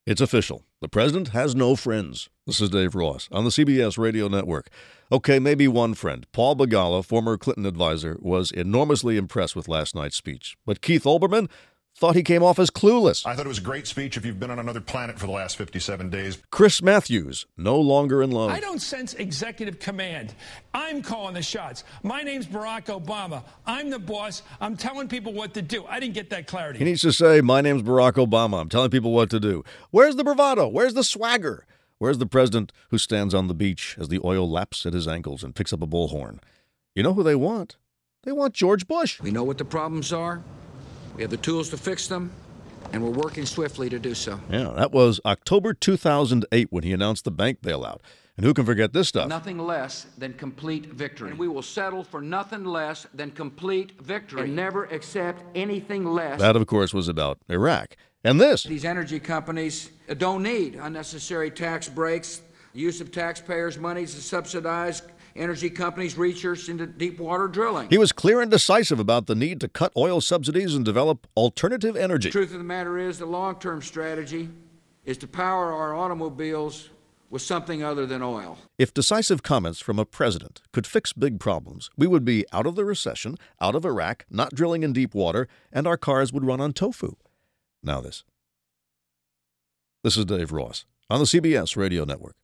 It's official. The president has no friends. This is Dave Ross on the CBS Radio Network. Okay, maybe one friend. Paul Begala, former Clinton advisor, was enormously impressed with last night's speech. But Keith Olbermann thought he came off as clueless. I thought it was a great speech if you've been on another planet for the last 57 days. Chris Matthews, no longer in love. I don't sense executive command. I'm calling the shots. My name's Barack Obama. I'm the boss. I'm telling people what to do. I didn't get that clarity. He needs to say, my name's Barack Obama. I'm telling people what to do. Where's the bravado? Where's the swagger? Where's the president who stands on the beach as the oil laps at his ankles and picks up a bullhorn? You know who they want? They want George Bush. We know what the problems are. We have the tools to fix them, and we're working swiftly to do so. Yeah, that was October 2008 when he announced the bank bailout. And who can forget this stuff? Nothing less than complete victory. And we will settle for nothing less than complete victory and never accept anything less. That, of course, was about Iraq. And this. These energy companies don't need unnecessary tax breaks, the use of taxpayers' money to subsidize energy companies' research into deep water drilling. He was clear and decisive about the need to cut oil subsidies and develop alternative energy. The truth of the matter is the long-term strategy is to power our automobiles with something other than oil. If decisive comments from a president could fix big problems, we would be out of the recession, out of Iraq, not drilling in deep water, and our cars would run on tofu. Now this. This is Dave Ross on the CBS Radio Network.